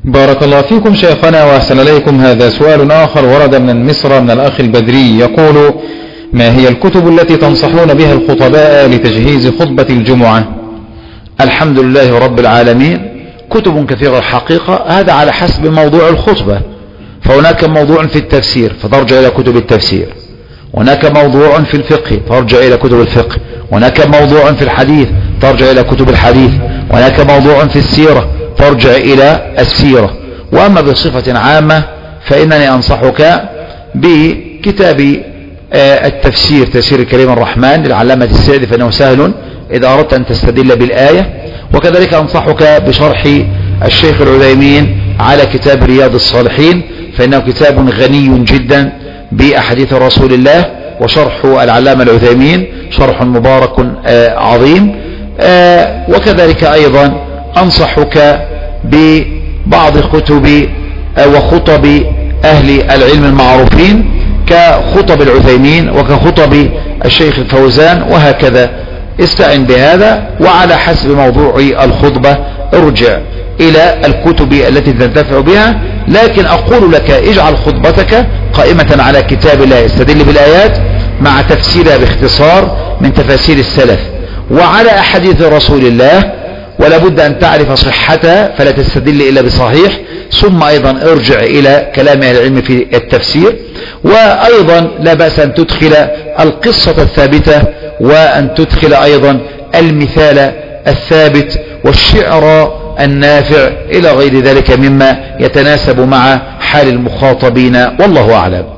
بارك الله فيكم شيخنا وأحسن إليكم. هذا سؤال آخر ورد من مصر من الأخ البدري يقول: ما هي الكتب التي تنصحون بها الخطباء لتجهيز خطبة الجمعة؟ الحمد لله رب العالمين، كتب كثيرة الحقيقة، هذا على حسب موضوع الخطبة. فهناك موضوع في التفسير فترجع إلى كتب التفسير، هناك موضوع في الفقه ترجع إلى كتب الفقه، هناك موضوع في الحديث ترجع إلى كتب الحديث، هناك موضوع في السيرة ترجع إلى السيرة. وأما بصفة عامة فإنني أنصحك بكتاب التفسير، تفسير الكريم الرحمن للعلامة السعدي، فإنه سهل إذا أردت أن تستدل بالآية. وكذلك أنصحك بشرح الشيخ العثيمين على كتاب رياض الصالحين، فإنه كتاب غني جدا بأحاديث رسول الله، وشرح العلامة العثيمين شرح مبارك عظيم. وكذلك أيضا أنصحك ببعض كتب وخطب أهل العلم المعروفين كخطب العثيمين وكخطب الشيخ الفوزان، وهكذا استعن بهذا. وعلى حسب موضوع الخطبة ارجع إلى الكتب التي تنتفع بها. لكن أقول لك اجعل خطبتك قائمة على كتاب الله يستدل بالآيات مع تفسيرها باختصار من تفاسير السلف، وعلى أحاديث رسول الله، ولا بد أن تعرف صحتها فلا تستدل إلا بصحيح. ثم أيضا ارجع إلى كلام أهل العلم في التفسير. وأيضا لا بأس أن تدخل القصة الثابتة، وأن تدخل أيضا المثال الثابت والشعر النافع إلى غير ذلك مما يتناسب مع حال المخاطبين، والله أعلم.